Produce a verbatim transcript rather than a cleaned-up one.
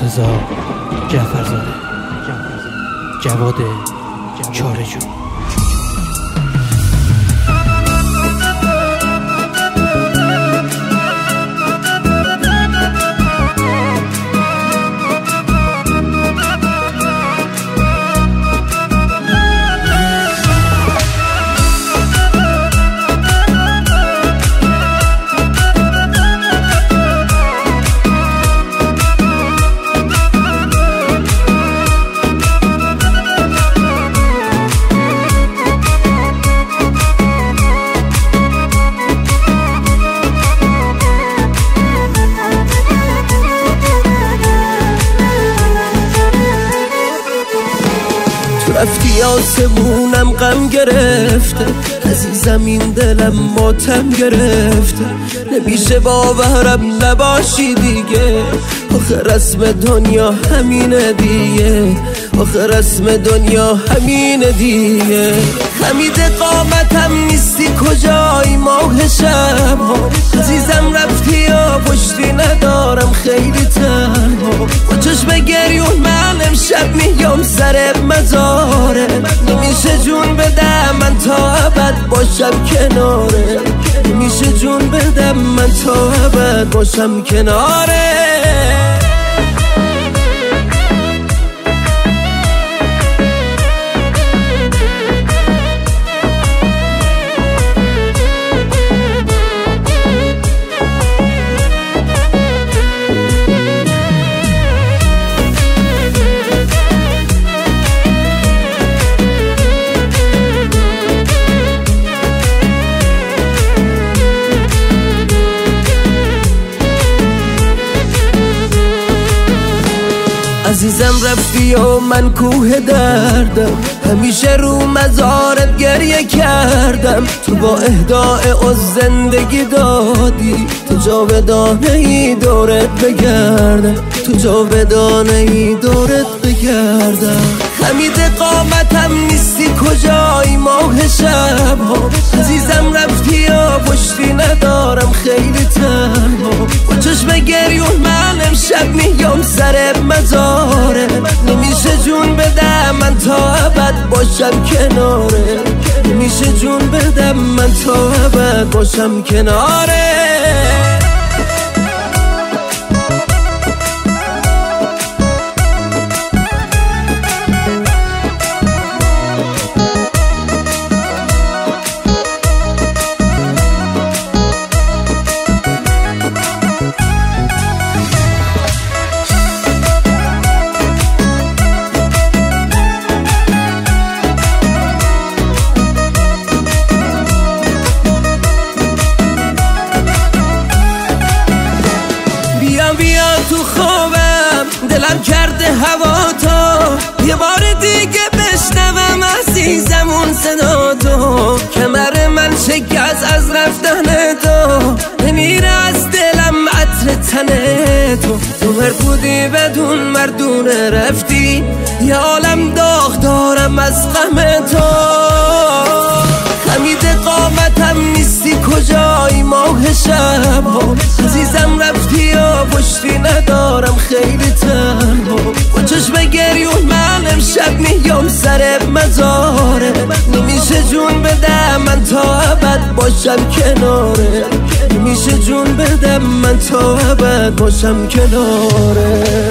رضا جعفرزاده، جواد چاره‌جو. رفتی آسمونم غم گرفته، عزیزم این دلم ماتم گرفته. نمیشه باورم نباشی دیگه، آخه رسم دنیا همینه دیگه، آخه رسم دنیا همینه دیگه. خمید قامتم نیستی کجای ماه شب ها، عزیزم رفتی یا پشتی ندارم خیلی تنها. با چشم گریون من امشب میام سر مزاره، نمیشه جون بدم من تا ابد باشم کناره، نمیشه جون بدم من تا ابد باشم کناره. عزیزم رفتی و من کوه دردم، همیشه رو مزارت گریه کردم. تو با اهداء از زندگی دادی، تو جاودانه ای دورت بگردم، تو جاودانه ای دورت بگردم. خمید قامتم نیستی کجای ماه شب ها، عزیزم رفتی یا پشتی ندارم خیلی تنها. با چشم گریون من امشب میام سر مزاره، نمیشه جون بدم من تا ابد باشم کناره، نمیشه جون بدم من تا ابد باشم کناره. بیا تو خوابم دلم کرده هوا تا، یه بار دیگه بشنوم عزیزم اون صدا تو. کمر من شکست از رفتن تو، نمیره از دلم عطر تن تو. تو مربودی بدون مردونه رفتی، یه عالم داغ دارم از غم تو. خمید قامتم نیستی کجای ماه شب ها، عزیزم رفتی یا پشتی ندارم خیلی تنها. با چشم گریون من امشب میام سر مزاره، نمیشه جون بدم من تا ابد باشم کناره، نمیشه جون بدم من تا ابد باشم کناره.